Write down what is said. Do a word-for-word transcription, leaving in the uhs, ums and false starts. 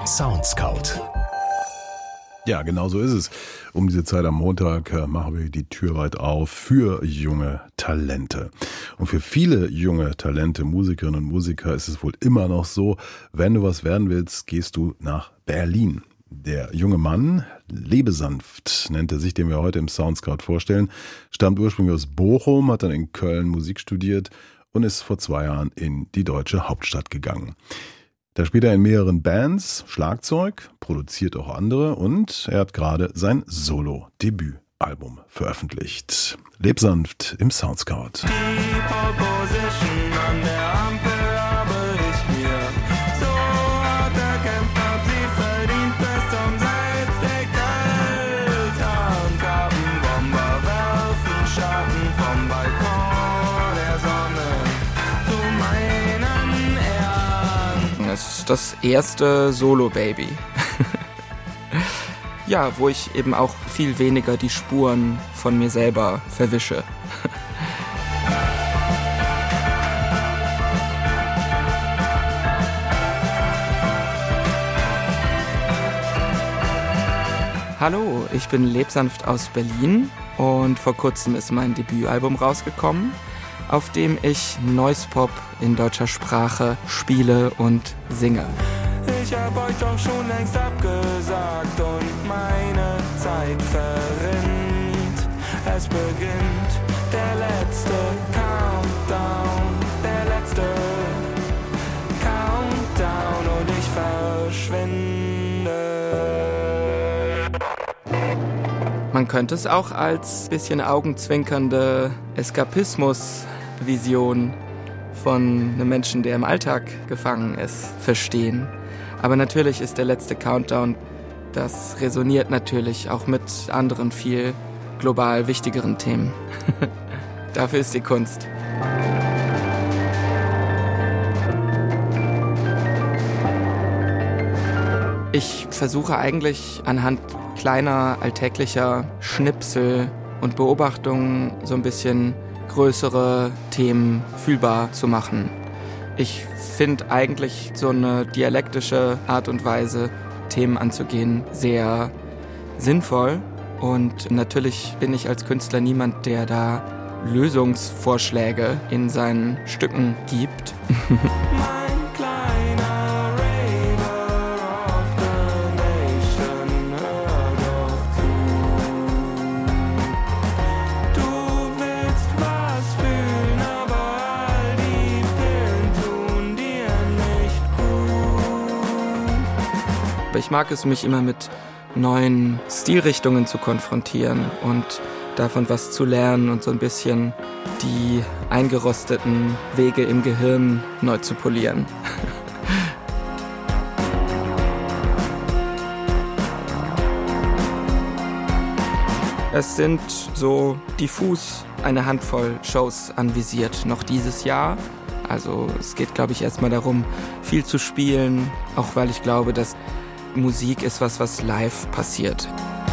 Soundscout. Ja, genau so ist es. Um diese Zeit am Montag äh, machen wir die Tür weit auf für junge Talente. Und für viele junge Talente, Musikerinnen und Musiker, ist es wohl immer noch so, wenn du was werden willst, gehst du nach Berlin. Der junge Mann, Lebesanft nennt er sich, den wir heute im Soundscout vorstellen, stammt ursprünglich aus Bochum, hat dann in Köln Musik studiert und ist vor zwei Jahren in die deutsche Hauptstadt gegangen. Da spielt er in mehreren Bands Schlagzeug, produziert auch andere und er hat gerade sein Solo-Debütalbum veröffentlicht. Lebsanft im Soundscout. Die Proposition an der Ampel habe ich mir so hart erkämpft, hab sie verdient bis zum Selbstdeck. Tarnkartenbomber werfen Schatten vom Balkon der Sonne zu meinen Ehren. Es ist das erste Solo-Baby. Ja, wo ich eben auch viel weniger die Spuren von mir selber verwische. Hallo, ich bin Lebsanft aus Berlin und vor kurzem ist mein Debütalbum rausgekommen, auf dem ich Noise Pop in deutscher Sprache spiele und singe. Ich hab euch doch schon längst abgesagt und meine Zeit verrinnt. Es beginnt der letzte Countdown, der letzte Countdown und ich verschwinde. Man könnte es auch als bisschen augenzwinkernde Eskapismus-Vision von einem Menschen, der im Alltag gefangen ist, verstehen. Aber natürlich ist der letzte Countdown, das resoniert natürlich auch mit anderen viel global wichtigeren Themen. Dafür ist die Kunst. Ich versuche eigentlich anhand kleiner alltäglicher Schnipsel und Beobachtungen so ein bisschen größere Themen fühlbar zu machen. Ich finde eigentlich so eine dialektische Art und Weise, Themen anzugehen, sehr sinnvoll. Und natürlich bin ich als Künstler niemand, der da Lösungsvorschläge in seinen Stücken gibt. Ich mag es, mich immer mit neuen Stilrichtungen zu konfrontieren und davon was zu lernen und so ein bisschen die eingerosteten Wege im Gehirn neu zu polieren. Es sind so diffus eine Handvoll Shows anvisiert noch dieses Jahr. Also es geht, glaube ich, erstmal darum, viel zu spielen, auch weil ich glaube, dass Musik ist was, was live passiert.